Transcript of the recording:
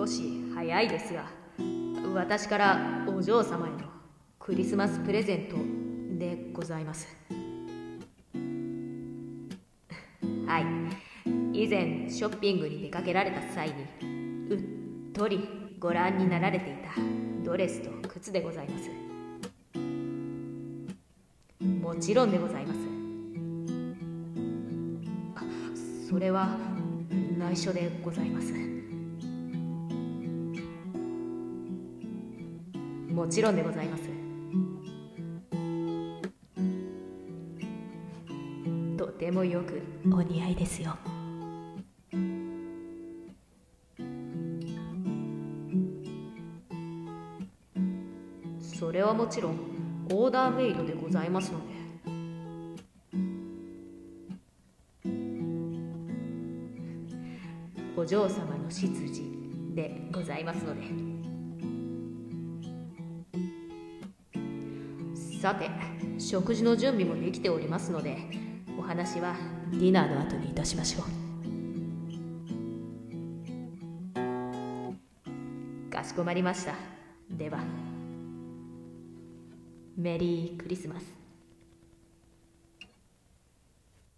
少し早いですが、私からお嬢様へのクリスマスプレゼントでございます。はい、以前ショッピングに出かけられた際にうっとりご覧になられていたドレスと靴でございます。もちろんでございます。それは内緒でございます。もちろんでございます。とてもよくお似合いですよ。それはもちろんオーダーメイドでございますので。お嬢様の執事でございますので。さて、食事の準備もできておりますので、お話はディナーの後にいたしましょう。かしこまりました。では、メリークリスマス。